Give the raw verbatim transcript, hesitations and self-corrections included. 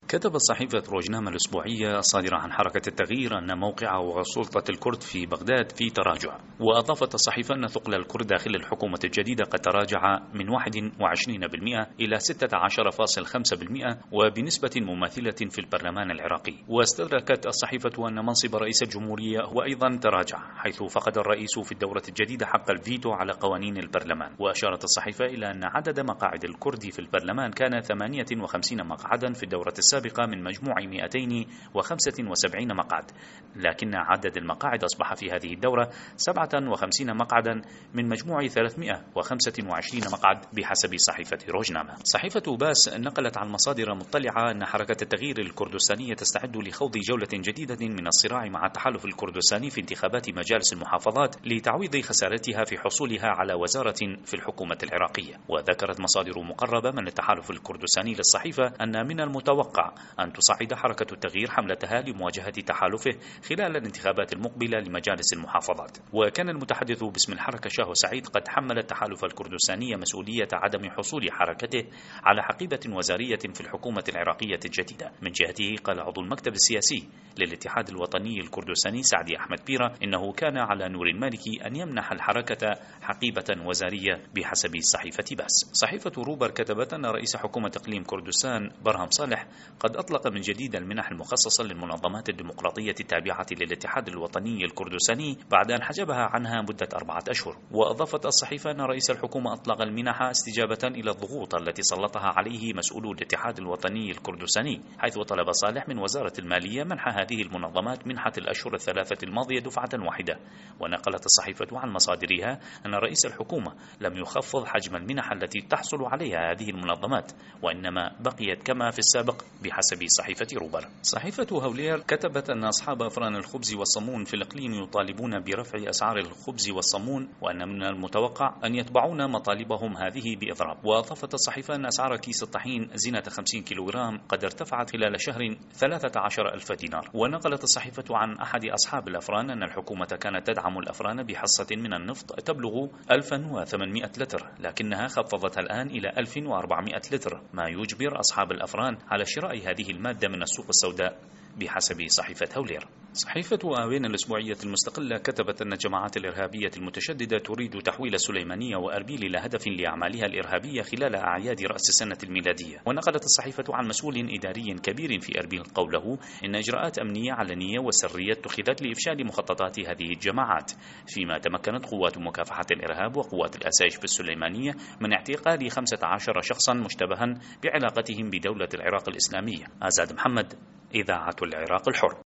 كتبت صحيفة روزنامة الأسبوعية الصادرة عن حركة التغيير أن موقع وسلطة الكرد في بغداد في تراجع، وأضافت الصحيفة أن ثقل الكرد داخل الحكومة الجديدة قد تراجع من واحد وعشرين بالمئة إلى ستة عشر فاصلة خمسة بالمئة وبنسبة مماثلة في البرلمان العراقي. واستدركت الصحيفة أن منصب رئيس الجمهورية هو أيضا تراجع، حيث فقد الرئيس في الدورة الجديدة حق الفيتو على قوانين البرلمان. وأشارت الصحيفة إلى أن عدد مقاعد الكرد في البرلمان كان ثمانية وخمسين مقعدا في الدورة السابقة من مجموع مئتين وخمسة وسبعين مقعد، لكن عدد المقاعد أصبح في هذه الدورة سبعة وخمسين مقعدا من مجموع ثلاثمئة وخمسة وعشرين مقعد بحسب صحيفة روزنامة. صحيفة باس نقلت عن مصادر مطلعة أن حركة التغيير الكردستانية تستعد لخوض جولة جديدة من الصراع مع التحالف الكردستاني في انتخابات مجالس المحافظات لتعويض خسارتها في حصولها على وزارة في الحكومة العراقية. وذكرت مصادر مقربة من التحالف الكردستاني للصحيفة أن من المتوقع أن تصعد حركة التغيير حملتها لمواجهة تحالفه خلال الانتخابات المقبلة لمجالس المحافظات. وكان المتحدث باسم الحركة شاهو سعيد قد حمل التحالف الكردستاني مسؤولية عدم حصول حركته على حقيبة وزارية في الحكومة العراقية الجديدة. من جهته قال عضو المكتب السياسي للاتحاد الوطني الكردستاني سعدي أحمد بيرة إنه كان على نور المالكي أن يمنح الحركة حقيبة وزارية بحسب صحيفة باس. صحيفة روبر كتبت أن رئيس حكومة إقليم كردستان برهم صالح قد أطلق من جديد المنح المخصصة للمنظمات الديمقراطية التابعة للاتحاد الوطني الكردستاني بعد أن حجبها عنها مدة أربعة أشهر. وأضافت الصحيفة أن رئيس الحكومة أطلق المنح استجابة إلى الضغوط التي سلطها عليه مسؤولو الاتحاد الوطني الكردستاني، حيث طلب صالح من وزارة المالية منح هذه المنظمات منحة الأشهر الثلاثة الماضية دفعة واحدة. ونقلت الصحيفة عن مصادرها أن رئيس الحكومة لم يخفض حجم المنح التي تحصل عليها هذه المنظمات، وإنما بقيت كما في السابق بحسب صحيفة روبر. صحيفة هولير كتبت أن أصحاب أفران الخبز والصمون في الإقليم يطالبون برفع أسعار الخبز والصمون، وأن من المتوقع أن يتبعون مطالبهم هذه بإضراب. وأضافت الصحيفة أن أسعار كيس الطحين زينة خمسين كيلوغرام قد ارتفعت خلال شهر ثلاثة عشر ألف دينار. ونقلت الصحيفة عن أحد أصحاب الأفران أن الحكومة كانت تدعم الأفران بحصة من النفط تبلغ ألف وثمانمئة لتر، لكنها خفضتها الآن إلى ألف وأربعمئة لتر، ما يجبر أصحاب الأفران على شراء هذه المادة من السوق السوداء بحسب صحيفة هولير. صحيفة آوين الأسبوعية المستقلة كتبت أن الجماعات الإرهابية المتشددة تريد تحويل السليمانية وأربيل إلى هدف لأعمالها الإرهابية خلال أعياد رأس السنة الميلادية. ونقلت الصحيفة عن مسؤول إداري كبير في أربيل قوله إن إجراءات أمنية علنية وسرية اتخذت لإفشال مخططات هذه الجماعات، فيما تمكنت قوات مكافحة الإرهاب وقوات الآسايش في السليمانية من اعتقال خمسة عشر شخصا مشتبها بعلاقتهم بدولة العراق الإسلامية. آزاد محمد، إذاعة العراق الحر.